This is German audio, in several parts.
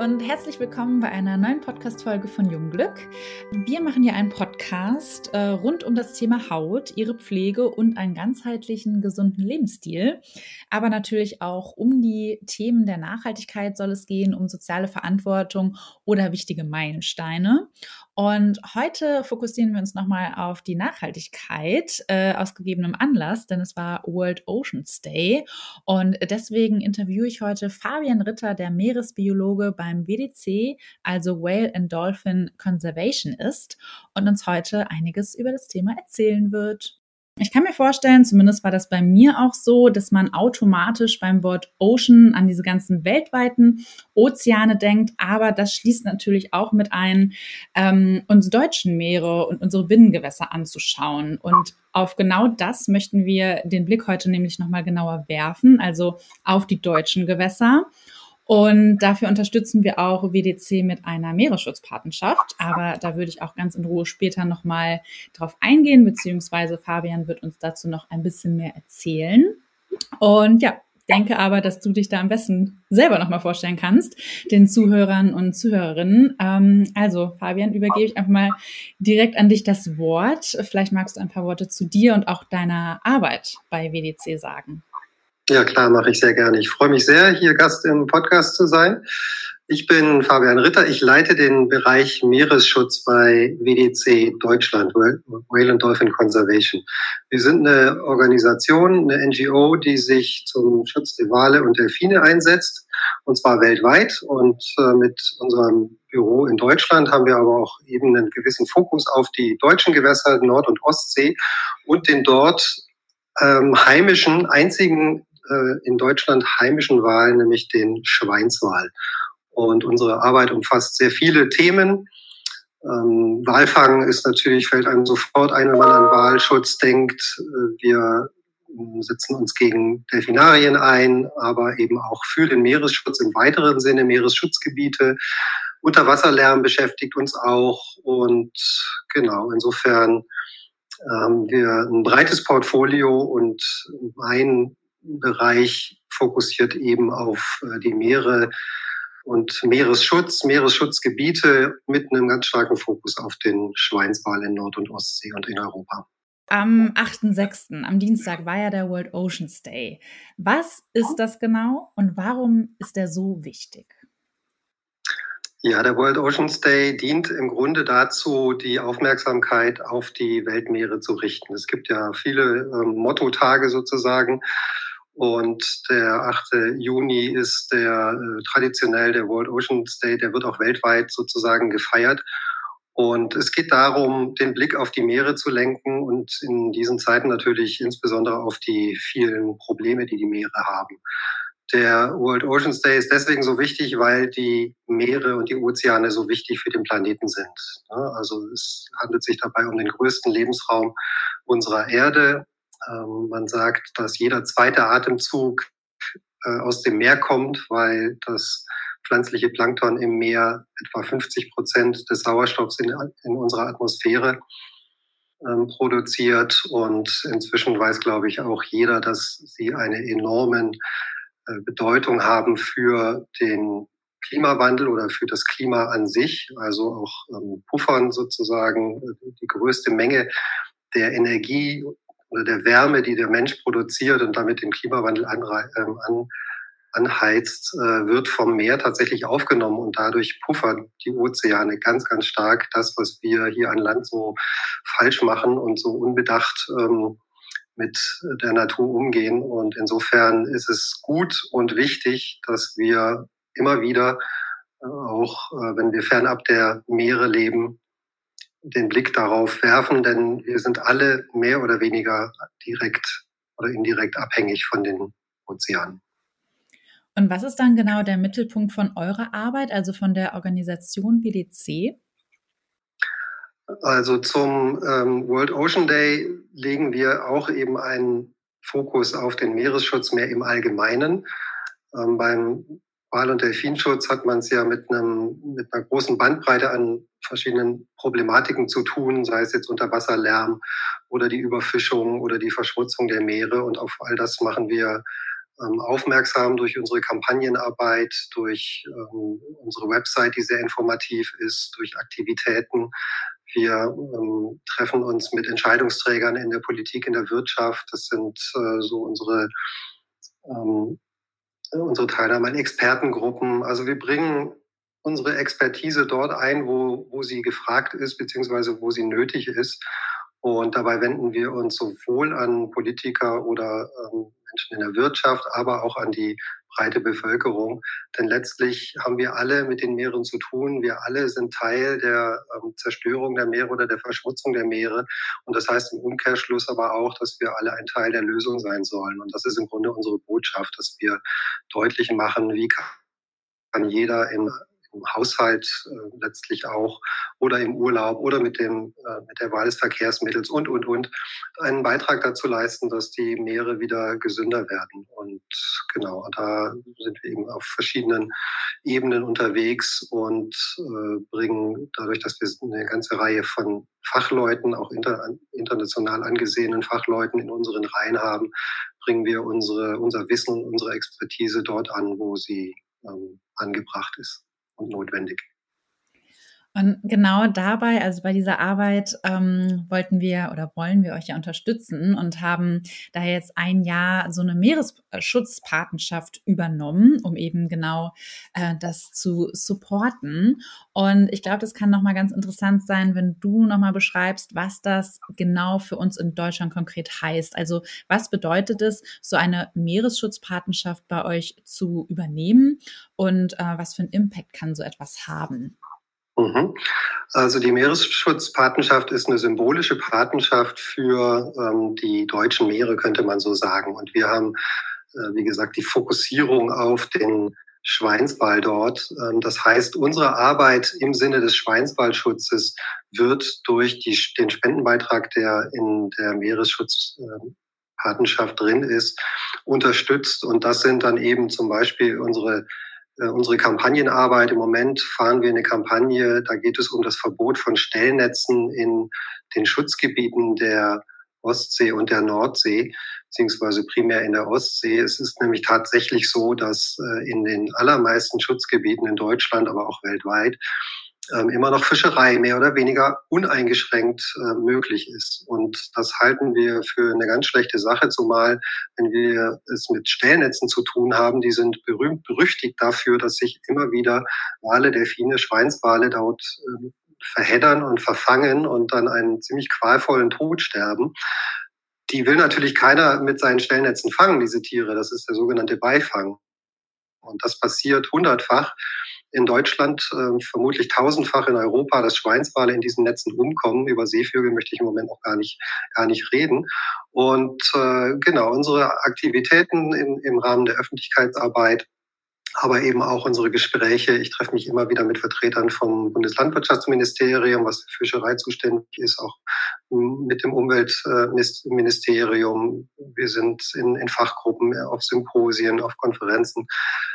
und herzlich willkommen bei einer neuen Podcast-Folge von Jungglück. Wir machen hier einen Podcast rund um das Thema Haut, ihre Pflege und einen ganzheitlichen, gesunden Lebensstil. Aber natürlich auch um die Themen der Nachhaltigkeit soll es gehen, um soziale Verantwortung oder wichtige Meilensteine. Und heute fokussieren wir uns nochmal auf die Nachhaltigkeit aus gegebenem Anlass, denn es war World Oceans Day. Und deswegen interviewe ich heute Fabian Ritter, der Meeresbiologe beim WDC, also Whale and Dolphin Conservation ist und uns heute einiges über das Thema erzählen wird. Ich kann mir vorstellen, zumindest war das bei mir auch so, dass man automatisch beim Wort Ocean an diese ganzen weltweiten Ozeane denkt, aber das schließt natürlich auch mit ein, unsere deutschen Meere und unsere Binnengewässer anzuschauen. Und auf genau das möchten wir den Blick heute nämlich nochmal genauer werfen, also auf die deutschen Gewässer. Und dafür unterstützen wir auch WDC mit einer Meeresschutzpatenschaft. Aber da würde ich auch ganz in Ruhe später nochmal drauf eingehen, beziehungsweise Fabian wird uns dazu noch ein bisschen mehr erzählen. Und ja, denke aber, dass du dich da am besten selber nochmal vorstellen kannst, den Zuhörern und Zuhörerinnen. Also Fabian, übergebe ich einfach mal direkt an dich das Wort. Vielleicht magst du ein paar Worte zu dir und auch deiner Arbeit bei WDC sagen. Ja, klar, mache ich sehr gerne. Ich freue mich sehr, hier Gast im Podcast zu sein. Ich bin Fabian Ritter. Ich leite den Bereich Meeresschutz bei WDC Deutschland, Whale and Dolphin Conservation. Wir sind eine Organisation, eine NGO, die sich zum Schutz der Wale und Delfine einsetzt, und zwar weltweit. Und mit unserem Büro in Deutschland haben wir aber auch eben einen gewissen Fokus auf die deutschen Gewässer, Nord- und Ostsee und den dort heimischen, einzigen in Deutschland heimischen Wal, nämlich den Schweinswal. Und unsere Arbeit umfasst sehr viele Themen. Walfang ist natürlich, fällt einem sofort ein, wenn man an Walschutz denkt. Wir setzen uns gegen Delfinarien ein, aber eben auch für den Meeresschutz im weiteren Sinne, Meeresschutzgebiete. Unterwasserlärm beschäftigt uns auch. Und genau, insofern haben wir ein breites Portfolio und ein Bereich fokussiert eben auf die Meere und Meeresschutz, Meeresschutzgebiete mit einem ganz starken Fokus auf den Schweinswal in Nord- und Ostsee und in Europa. Am 8.6., am Dienstag, war ja der World Oceans Day. Was ist das genau und warum ist der so wichtig? Ja, der World Oceans Day dient im Grunde dazu, die Aufmerksamkeit auf die Weltmeere zu richten. Es gibt ja viele Mottotage sozusagen. Und der 8. Juni ist traditionell der World Oceans Day, der wird auch weltweit sozusagen gefeiert. Und es geht darum, den Blick auf die Meere zu lenken und in diesen Zeiten natürlich insbesondere auf die vielen Probleme, die die Meere haben. Der World Oceans Day ist deswegen so wichtig, weil die Meere und die Ozeane so wichtig für den Planeten sind. Also es handelt sich dabei um den größten Lebensraum unserer Erde. Man sagt, dass jeder zweite Atemzug aus dem Meer kommt, weil das pflanzliche Plankton im Meer etwa 50% des Sauerstoffs in unserer Atmosphäre produziert. Und inzwischen weiß, glaube ich, auch jeder, dass sie eine enorme Bedeutung haben für den Klimawandel oder für das Klima an sich, also auch puffern sozusagen die größte Menge der Energie oder der Wärme, die der Mensch produziert und damit den Klimawandel anheizt, wird vom Meer tatsächlich aufgenommen und dadurch puffern die Ozeane ganz, ganz stark das, was wir hier an Land so falsch machen und so unbedacht mit der Natur umgehen. Und insofern ist es gut und wichtig, dass wir immer wieder, auch wenn wir fernab der Meere leben, den Blick darauf werfen, denn wir sind alle mehr oder weniger direkt oder indirekt abhängig von den Ozeanen. Und was ist dann genau der Mittelpunkt von eurer Arbeit, also von der Organisation WDC? Also zum World Ocean Day legen wir auch eben einen Fokus auf den Meeresschutz mehr im Allgemeinen. Beim Wal- und Delfinschutz hat man es ja mit einer großen Bandbreite an verschiedenen Problematiken zu tun, sei es jetzt Unterwasserlärm oder die Überfischung oder die Verschmutzung der Meere. Und auf all das machen wir aufmerksam durch unsere Kampagnenarbeit, durch unsere Website, die sehr informativ ist, durch Aktivitäten. Wir treffen uns mit Entscheidungsträgern in der Politik, in der Wirtschaft. Das sind so unsere Teilnahme an Expertengruppen. Also wir bringen unsere Expertise dort ein, wo sie gefragt ist, beziehungsweise wo sie nötig ist. Und dabei wenden wir uns sowohl an Politiker oder Menschen in der Wirtschaft, aber auch an die breite Bevölkerung. Denn letztlich haben wir alle mit den Meeren zu tun. Wir alle sind Teil der Zerstörung der Meere oder der Verschmutzung der Meere. Und das heißt im Umkehrschluss aber auch, dass wir alle ein Teil der Lösung sein sollen. Und das ist im Grunde unsere Botschaft, dass wir deutlich machen, wie kann jeder im Haushalt letztlich auch oder im Urlaub oder mit der Wahl des Verkehrsmittels und einen Beitrag dazu leisten, dass die Meere wieder gesünder werden. Und genau, da sind wir eben auf verschiedenen Ebenen unterwegs und bringen dadurch, dass wir eine ganze Reihe von Fachleuten, auch international angesehenen Fachleuten in unseren Reihen haben, bringen wir unser Wissen und unsere Expertise dort an, wo sie angebracht ist und notwendig. Und genau dabei, also bei dieser Arbeit, wollen wir euch ja unterstützen und haben daher jetzt ein Jahr so eine Meeresschutzpatenschaft übernommen, um eben genau das zu supporten. Und ich glaube, das kann nochmal ganz interessant sein, wenn du nochmal beschreibst, was das genau für uns in Deutschland konkret heißt. Also was bedeutet es, so eine Meeresschutzpatenschaft bei euch zu übernehmen und was für einen Impact kann so etwas haben? Also die Meeresschutzpatenschaft ist eine symbolische Patenschaft für die deutschen Meere, könnte man so sagen. Und wir haben, wie gesagt, die Fokussierung auf den Schweinswal dort. Das heißt, unsere Arbeit im Sinne des Schweinswalschutzes wird durch den Spendenbeitrag, der in der Meeresschutzpatenschaft drin ist, unterstützt. Und das sind dann eben zum Beispiel unsere Kampagnenarbeit. Im Moment fahren wir eine Kampagne, da geht es um das Verbot von Stellnetzen in den Schutzgebieten der Ostsee und der Nordsee, beziehungsweise primär in der Ostsee. Es ist nämlich tatsächlich so, dass in den allermeisten Schutzgebieten in Deutschland, aber auch weltweit, immer noch Fischerei mehr oder weniger uneingeschränkt möglich ist. Und das halten wir für eine ganz schlechte Sache, zumal wenn wir es mit Stellnetzen zu tun haben, die sind berühmt berüchtigt dafür, dass sich immer wieder Wale, Delfine, Schweinswale dort verheddern und verfangen und dann einen ziemlich qualvollen Tod sterben. Die will natürlich keiner mit seinen Stellnetzen fangen, diese Tiere. Das ist der sogenannte Beifang. Und das passiert 100-fach. In Deutschland vermutlich 1000-fach, in Europa, dass Schweinswale in diesen Netzen umkommen. Über Seevögel möchte ich im Moment auch gar nicht reden. Und genau, unsere Aktivitäten im Rahmen der Öffentlichkeitsarbeit, aber eben auch unsere Gespräche. Ich treffe mich immer wieder mit Vertretern vom Bundeslandwirtschaftsministerium, was für Fischerei zuständig ist, auch mit dem Umweltministerium. Wir sind in Fachgruppen, auf Symposien, auf Konferenzen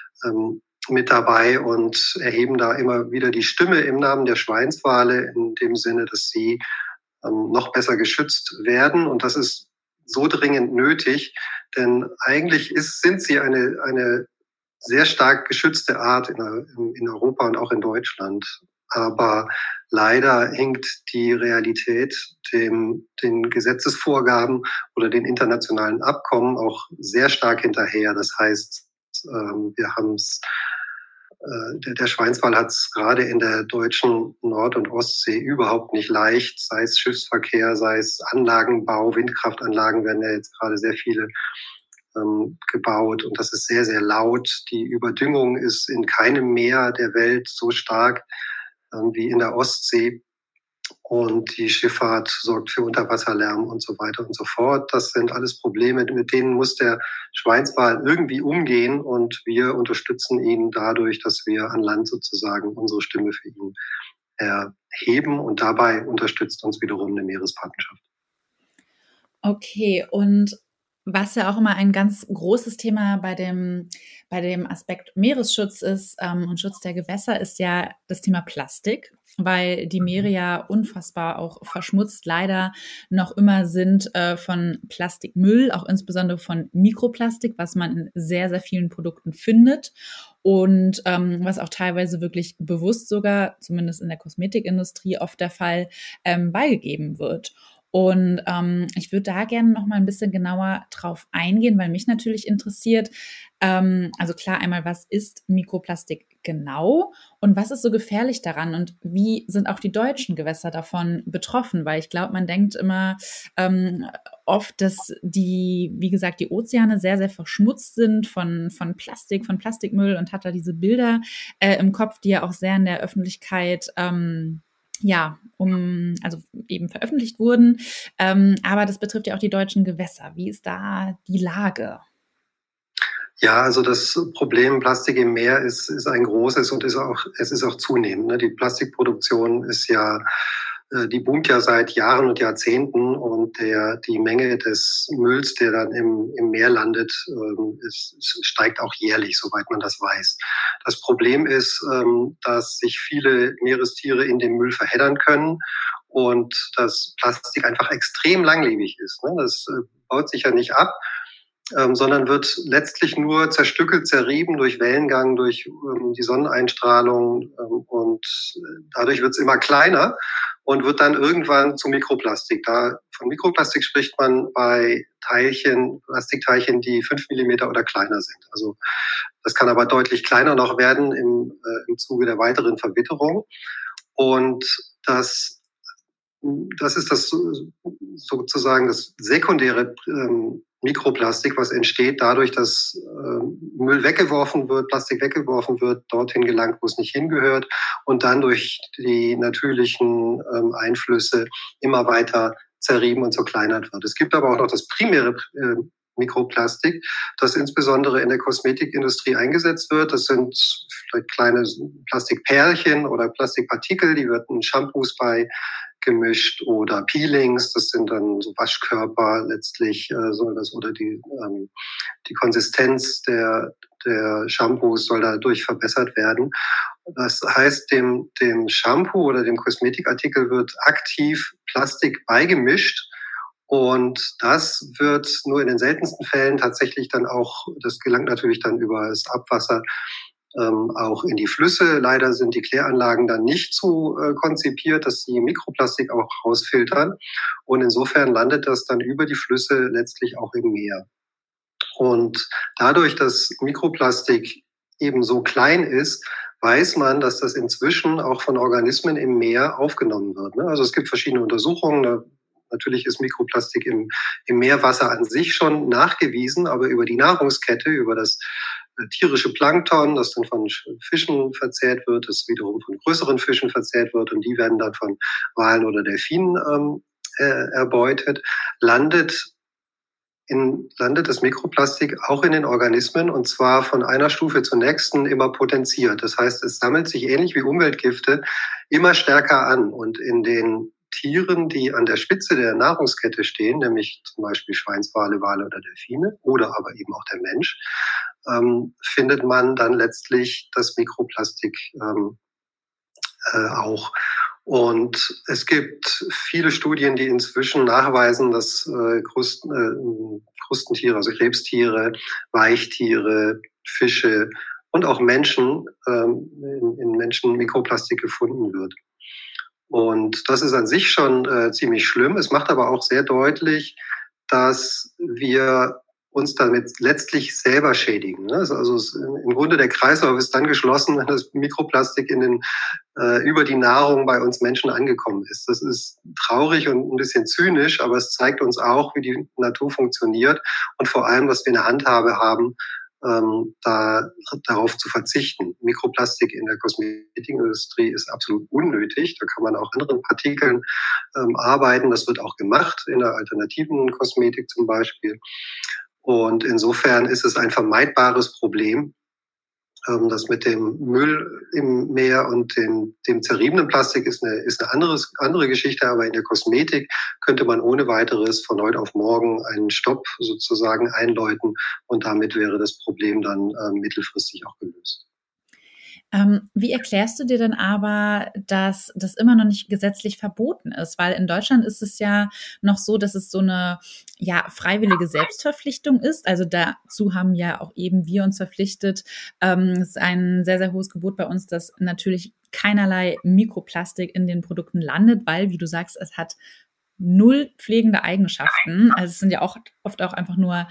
mit dabei und erheben da immer wieder die Stimme im Namen der Schweinswale in dem Sinne, dass sie noch besser geschützt werden. Und das ist so dringend nötig, denn eigentlich sind sie eine sehr stark geschützte Art in Europa und auch in Deutschland. Aber leider hinkt die Realität den Gesetzesvorgaben oder den internationalen Abkommen auch sehr stark hinterher. Das heißt, wir haben es der Schweinswal hat es gerade in der deutschen Nord- und Ostsee überhaupt nicht leicht, sei es Schiffsverkehr, sei es Anlagenbau, Windkraftanlagen werden ja jetzt gerade sehr viele gebaut und das ist sehr, sehr laut. Die Überdüngung ist in keinem Meer der Welt so stark wie in der Ostsee. Und die Schifffahrt sorgt für Unterwasserlärm und so weiter und so fort. Das sind alles Probleme, mit denen muss der Schweinswal irgendwie umgehen. Und wir unterstützen ihn dadurch, dass wir an Land sozusagen unsere Stimme für ihn erheben. Und dabei unterstützt uns wiederum eine Meerespatenschaft. Okay, und Was ja auch immer ein ganz großes Thema bei dem Aspekt Meeresschutz ist und Schutz der Gewässer, ist ja das Thema Plastik, weil die Meere ja unfassbar auch verschmutzt leider noch immer sind von Plastikmüll, auch insbesondere von Mikroplastik, was man in sehr, sehr vielen Produkten findet und was auch teilweise wirklich bewusst sogar, zumindest in der Kosmetikindustrie, oft der Fall, beigegeben wird. Und ich würde da gerne noch mal ein bisschen genauer drauf eingehen, weil mich natürlich interessiert, also klar, einmal, was ist Mikroplastik genau und was ist so gefährlich daran und wie sind auch die deutschen Gewässer davon betroffen? Weil ich glaube, man denkt immer oft, dass wie gesagt, die Ozeane sehr, sehr verschmutzt sind von Plastik, von Plastikmüll und hat da diese Bilder im Kopf, die ja auch sehr in der Öffentlichkeit also eben veröffentlicht wurden. Aber das betrifft ja auch die deutschen Gewässer. Wie ist da die Lage? Ja, also das Problem Plastik im Meer ist ein großes und es ist auch zunehmend. Ne? Die Plastikproduktion die boomt ja seit Jahren und Jahrzehnten und die Menge des Mülls, der dann im Meer landet, steigt auch jährlich, soweit man das weiß. Das Problem ist, dass sich viele Meerestiere in dem Müll verheddern können und dass Plastik einfach extrem langlebig ist. Ne? Das baut sich ja nicht ab, sondern wird letztlich nur zerstückelt, zerrieben durch Wellengang, durch die Sonneneinstrahlung und dadurch wird es immer kleiner und wird dann irgendwann zu Mikroplastik. Von Mikroplastik spricht man bei Plastikteilchen, die 5 Millimeter oder kleiner sind. Also das kann aber deutlich kleiner noch werden im Zuge der weiteren Verwitterung. Und das ist das sozusagen das sekundäre Mikroplastik, was entsteht dadurch, dass Müll weggeworfen wird, Plastik weggeworfen wird, dorthin gelangt, wo es nicht hingehört und dann durch die natürlichen Einflüsse immer weiter zerrieben und zerkleinert wird. Es gibt aber auch noch das primäre Mikroplastik, das insbesondere in der Kosmetikindustrie eingesetzt wird. Das sind vielleicht kleine Plastikperlchen oder Plastikpartikel, die wird in Shampoos gemischt oder Peelings, das sind dann so Waschkörper letztlich soll das oder die Konsistenz der Shampoos soll dadurch verbessert werden. Das heißt, dem Shampoo oder dem Kosmetikartikel wird aktiv Plastik beigemischt und das wird nur in den seltensten Fällen tatsächlich dann auch, das gelangt natürlich dann über das Abwasser auch in die Flüsse. Leider sind die Kläranlagen dann nicht so konzipiert, dass sie Mikroplastik auch rausfiltern. Und insofern landet das dann über die Flüsse letztlich auch im Meer. Und dadurch, dass Mikroplastik eben so klein ist, weiß man, dass das inzwischen auch von Organismen im Meer aufgenommen wird. Also es gibt verschiedene Untersuchungen. Natürlich ist Mikroplastik im Meerwasser an sich schon nachgewiesen, aber über die Nahrungskette, über das tierische Plankton, das dann von Fischen verzehrt wird, das wiederum von größeren Fischen verzehrt wird und die werden dann von Walen oder Delfinen erbeutet, landet das Mikroplastik auch in den Organismen und zwar von einer Stufe zur nächsten immer potenziert. Das heißt, es sammelt sich ähnlich wie Umweltgifte immer stärker an und in den Tieren, die an der Spitze der Nahrungskette stehen, nämlich zum Beispiel Schweinswale, Wale oder Delfine oder aber eben auch der Mensch, findet man dann letztlich das Mikroplastik auch. Und es gibt viele Studien, die inzwischen nachweisen, dass Krustentiere, also Krebstiere, Weichtiere, Fische und auch Menschen, in Menschen Mikroplastik gefunden wird. Und das ist an sich schon ziemlich schlimm. Es macht aber auch sehr deutlich, dass wir uns damit letztlich selber schädigen. Also im Grunde der Kreislauf ist dann geschlossen, wenn das Mikroplastik über die Nahrung bei uns Menschen angekommen ist. Das ist traurig und ein bisschen zynisch, aber es zeigt uns auch, wie die Natur funktioniert und vor allem, dass wir eine Handhabe haben, darauf zu verzichten. Mikroplastik in der Kosmetikindustrie ist absolut unnötig. Da kann man auch anderen Partikeln arbeiten. Das wird auch gemacht in der alternativen Kosmetik zum Beispiel. Und insofern ist es ein vermeidbares Problem. Das mit dem Müll im Meer und dem zerriebenen Plastik ist eine andere Geschichte, aber in der Kosmetik könnte man ohne weiteres von heute auf morgen einen Stopp sozusagen einläuten und damit wäre das Problem dann mittelfristig auch gelöst. Wie erklärst du dir denn aber, dass das immer noch nicht gesetzlich verboten ist? Weil in Deutschland ist es ja noch so, dass es so eine freiwillige Selbstverpflichtung ist. Also dazu haben ja auch eben wir uns verpflichtet. Es ist ein sehr, sehr hohes Gebot bei uns, dass natürlich keinerlei Mikroplastik in den Produkten landet, weil, wie du sagst, es hat null pflegende Eigenschaften. Also es sind ja auch oft auch einfach nur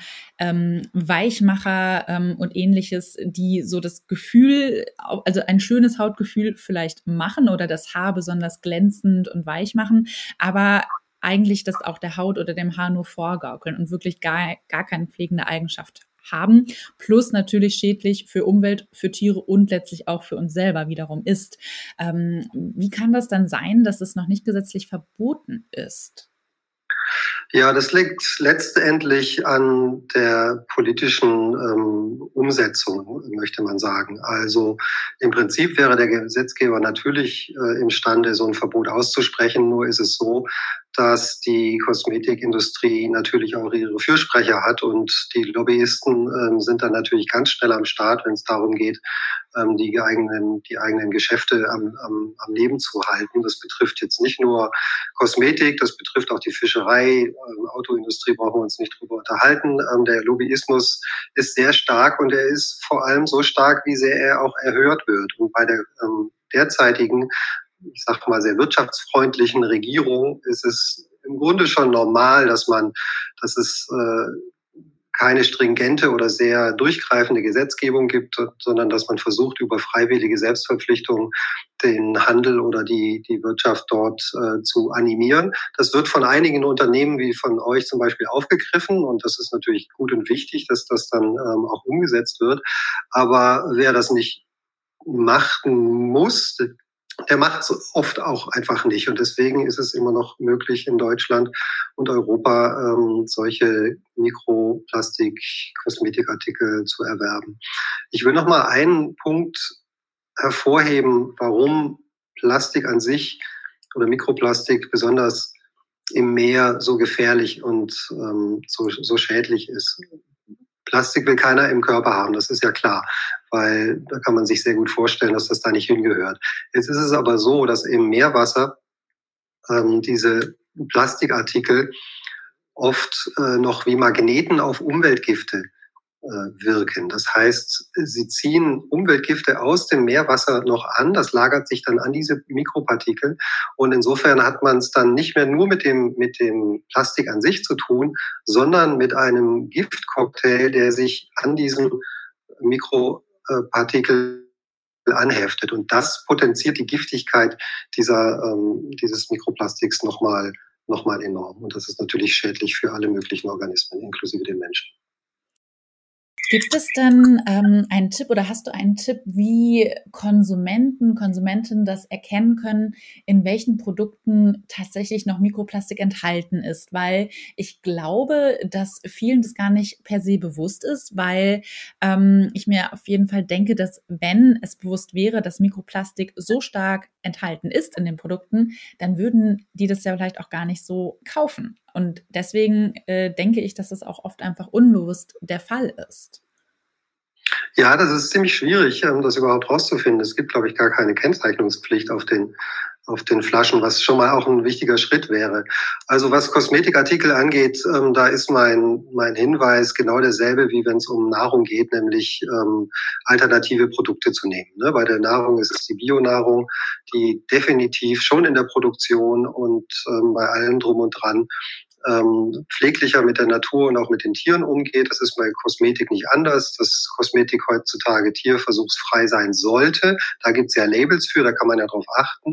Weichmacher und ähnliches, die so das Gefühl, also ein schönes Hautgefühl vielleicht machen oder das Haar besonders glänzend und weich machen, aber eigentlich das auch der Haut oder dem Haar nur vorgaukeln und wirklich gar keine pflegende Eigenschaft haben, plus natürlich schädlich für Umwelt, für Tiere und letztlich auch für uns selber wiederum ist. Wie kann das dann sein, dass es noch nicht gesetzlich verboten ist? Ja, das liegt letztendlich an der politischen Umsetzung, möchte man sagen. Also im Prinzip wäre der Gesetzgeber natürlich imstande, so ein Verbot auszusprechen. Nur ist es so, dass die Kosmetikindustrie natürlich auch ihre Fürsprecher hat und die Lobbyisten sind dann natürlich ganz schnell am Start, wenn es darum geht, die eigenen Geschäfte am Leben zu halten. Das betrifft jetzt nicht nur Kosmetik, das betrifft auch die Fischerei, Autoindustrie brauchen wir uns nicht drüber unterhalten. Der Lobbyismus ist sehr stark und er ist vor allem so stark, wie sehr er auch erhört wird. Und bei der derzeitigen, ich sag mal, sehr wirtschaftsfreundlichen Regierung ist es im Grunde schon normal, dass es keine stringente oder sehr durchgreifende Gesetzgebung gibt, sondern dass man versucht, über freiwillige Selbstverpflichtungen den Handel oder die Wirtschaft dort zu animieren. Das wird von einigen Unternehmen wie von euch zum Beispiel aufgegriffen und das ist natürlich gut und wichtig, dass das dann auch umgesetzt wird. Aber wer das nicht machen muss, der macht es oft auch einfach nicht. Und deswegen ist es immer noch möglich, in Deutschland und Europa solche Mikroplastik-Kosmetikartikel zu erwerben. Ich will noch mal einen Punkt hervorheben, warum Plastik an sich oder Mikroplastik besonders im Meer so gefährlich und so schädlich ist. Plastik will keiner im Körper haben, das ist ja klar, weil da kann man sich sehr gut vorstellen, dass das da nicht hingehört. Jetzt ist es aber so, dass im Meerwasser diese Plastikartikel oft noch wie Magneten auf Umweltgifte wirken. Das heißt, sie ziehen Umweltgifte aus dem Meerwasser noch an, das lagert sich dann an diese Mikropartikel und insofern hat man es dann nicht mehr nur mit dem Plastik an sich zu tun, sondern mit einem Giftcocktail, der sich an diesen Mikropartikel anheftet und das potenziert die Giftigkeit dieses Mikroplastiks nochmal enorm und das ist natürlich schädlich für alle möglichen Organismen, inklusive den Menschen. Gibt es denn einen Tipp oder hast du einen Tipp, wie Konsumentinnen das erkennen können, in welchen Produkten tatsächlich noch Mikroplastik enthalten ist? Weil ich glaube, dass vielen das gar nicht per se bewusst ist, weil ich mir auf jeden Fall denke, dass wenn es bewusst wäre, dass Mikroplastik so stark enthalten ist in den Produkten, dann würden die das ja vielleicht auch gar nicht so kaufen. Und deswegen denke ich, dass es auch oft einfach unbewusst der Fall ist. Ja, das ist ziemlich schwierig, das überhaupt rauszufinden. Es gibt, glaube ich, gar keine Kennzeichnungspflicht auf den Flaschen, was schon mal auch ein wichtiger Schritt wäre. Also was Kosmetikartikel angeht, da ist mein Hinweis genau derselbe, wie wenn es um Nahrung geht, nämlich alternative Produkte zu nehmen. Ne? Bei der Nahrung ist es die Bionahrung, die definitiv schon in der Produktion und bei allem drum und dran pfleglicher mit der Natur und auch mit den Tieren umgeht. Das ist bei Kosmetik nicht anders, dass Kosmetik heutzutage tierversuchsfrei sein sollte. Da gibt es ja Labels für, da kann man ja drauf achten.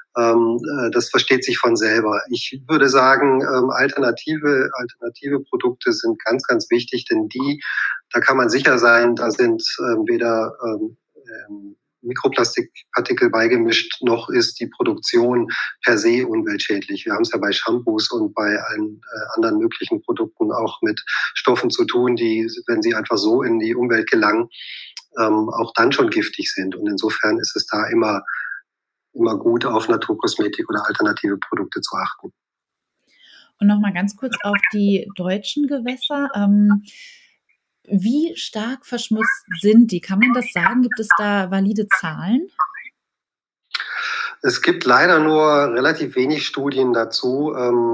Das versteht sich von selber. Ich würde sagen, alternative Produkte sind ganz, ganz wichtig, denn da kann man sicher sein, da sind weder Mikroplastikpartikel beigemischt, noch ist die Produktion per se umweltschädlich. Wir haben es ja bei Shampoos und bei allen anderen möglichen Produkten auch mit Stoffen zu tun, die, wenn sie einfach so in die Umwelt gelangen, auch dann schon giftig sind. Und insofern ist es da immer gut, auf Naturkosmetik oder alternative Produkte zu achten. Und nochmal ganz kurz auf die deutschen Gewässer. Wie stark verschmutzt sind die? Kann man das sagen? Gibt es da valide Zahlen? Es gibt leider nur relativ wenig Studien dazu,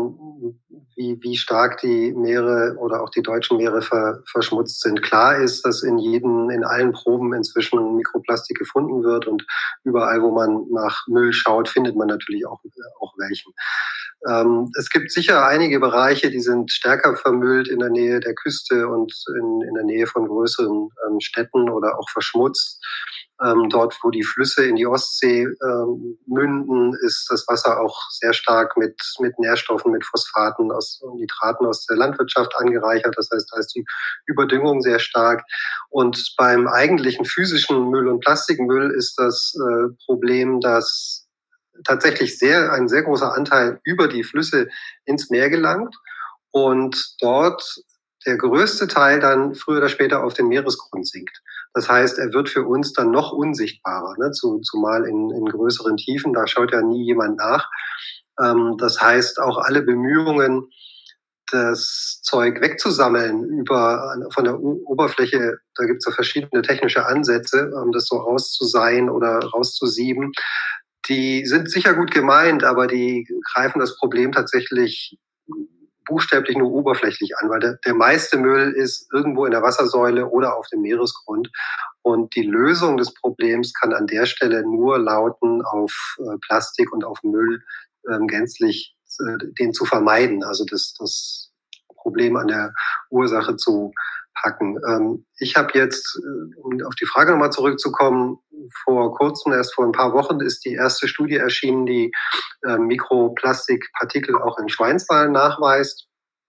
wie stark die Meere oder auch die deutschen Meere verschmutzt sind. Klar ist, dass in allen Proben inzwischen Mikroplastik gefunden wird und überall, wo man nach Müll schaut, findet man natürlich auch welchen. Es gibt sicher einige Bereiche, die sind stärker vermüllt in der Nähe der Küste und in der Nähe von größeren Städten oder auch verschmutzt. Dort, wo die Flüsse in die Ostsee münden, ist das Wasser auch sehr stark mit Nährstoffen, mit Phosphaten und Nitraten aus der Landwirtschaft angereichert. Das heißt, da ist die Überdüngung sehr stark. Und beim eigentlichen physischen Müll und Plastikmüll ist das Problem, dass tatsächlich ein sehr großer Anteil über die Flüsse ins Meer gelangt und dort der größte Teil dann früher oder später auf den Meeresgrund sinkt. Das heißt, er wird für uns dann noch unsichtbarer, ne? Zumal in größeren Tiefen, da schaut ja nie jemand nach. Das heißt, auch alle Bemühungen, das Zeug wegzusammeln von der Oberfläche, da gibt es ja verschiedene technische Ansätze, das so rauszuseien oder rauszusieben. Die sind sicher gut gemeint, aber die greifen das Problem tatsächlich buchstäblich nur oberflächlich an, weil der meiste Müll ist irgendwo in der Wassersäule oder auf dem Meeresgrund. Und die Lösung des Problems kann an der Stelle nur lauten, auf Plastik und auf Müll gänzlich den zu vermeiden, also das Problem an der Ursache zu packen. Ich habe jetzt, um auf die Frage nochmal zurückzukommen, vor kurzem, erst vor ein paar Wochen, ist die erste Studie erschienen, die Mikroplastikpartikel auch in Schweinswalen nachweist.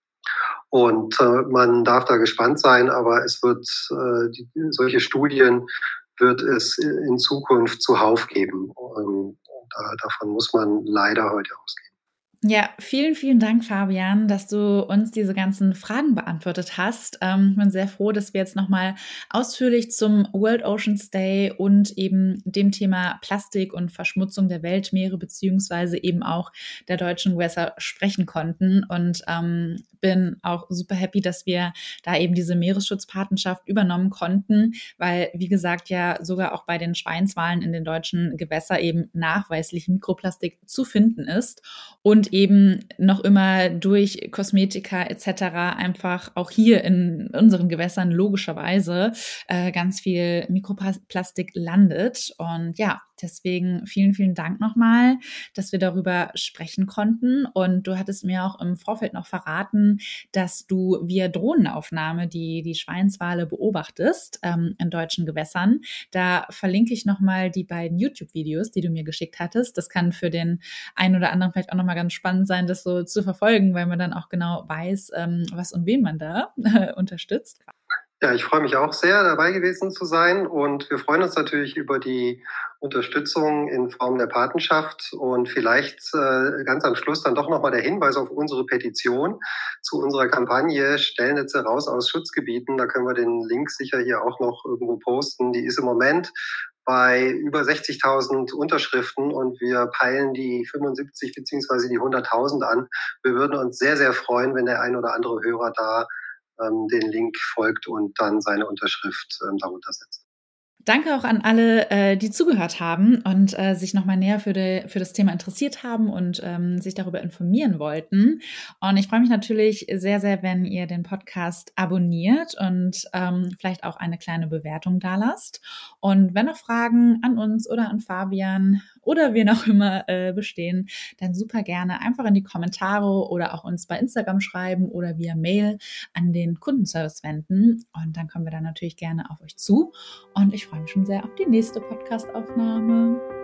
Und man darf da gespannt sein, aber es wird solche Studien wird es in Zukunft zuhauf geben. Davon muss man leider heute ausgehen. Ja, vielen, vielen Dank, Fabian, dass du uns diese ganzen Fragen beantwortet hast. Ich bin sehr froh, dass wir jetzt nochmal ausführlich zum World Oceans Day und eben dem Thema Plastik und Verschmutzung der Weltmeere beziehungsweise eben auch der deutschen Gewässer sprechen konnten und bin auch super happy, dass wir da eben diese Meeresschutzpatenschaft übernommen konnten, weil, wie gesagt, ja sogar auch bei den Schweinswalen in den deutschen Gewässern eben nachweislich Mikroplastik zu finden ist und eben noch immer durch Kosmetika etc. einfach auch hier in unseren Gewässern logischerweise ganz viel Mikroplastik landet. Und ja, deswegen vielen, vielen Dank nochmal, dass wir darüber sprechen konnten. Und du hattest mir auch im Vorfeld noch verraten, dass du via Drohnenaufnahme die Schweinswale beobachtest in deutschen Gewässern. Da verlinke ich nochmal die beiden YouTube-Videos, die du mir geschickt hattest. Das kann für den einen oder anderen vielleicht auch nochmal ganz spannend sein, das so zu verfolgen, weil man dann auch genau weiß, was und wen man da unterstützt. Ja, ich freue mich auch sehr, dabei gewesen zu sein und wir freuen uns natürlich über die Unterstützung in Form der Patenschaft und vielleicht ganz am Schluss dann doch nochmal der Hinweis auf unsere Petition zu unserer Kampagne Stellnetze raus aus Schutzgebieten. Da können wir den Link sicher hier auch noch irgendwo posten. Die ist im Moment bei über 60.000 Unterschriften und wir peilen die 75 beziehungsweise die 100.000 an. Wir würden uns sehr, sehr freuen, wenn der ein oder andere Hörer da den Link folgt und dann seine Unterschrift darunter setzt. Danke auch an alle, die zugehört haben und sich nochmal näher für das Thema interessiert haben und sich darüber informieren wollten. Und ich freue mich natürlich sehr, sehr, wenn ihr den Podcast abonniert und vielleicht auch eine kleine Bewertung dalasst. Und wenn noch Fragen an uns oder an Fabian oder wen auch immer bestehen, dann super gerne einfach in die Kommentare oder auch uns bei Instagram schreiben oder via Mail an den Kundenservice wenden. Und dann kommen wir dann natürlich gerne auf euch zu. Und ich freue mich schon sehr auf die nächste Podcast-Aufnahme.